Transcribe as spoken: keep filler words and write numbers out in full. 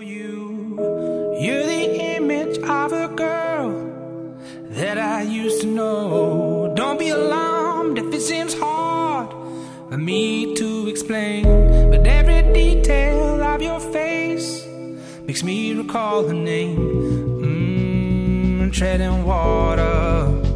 you. You're the image of a girl that I used to know. Don't be alarmed if it seems hard for me to explain, but every detail of your face makes me recall her name. Mmm, treading water.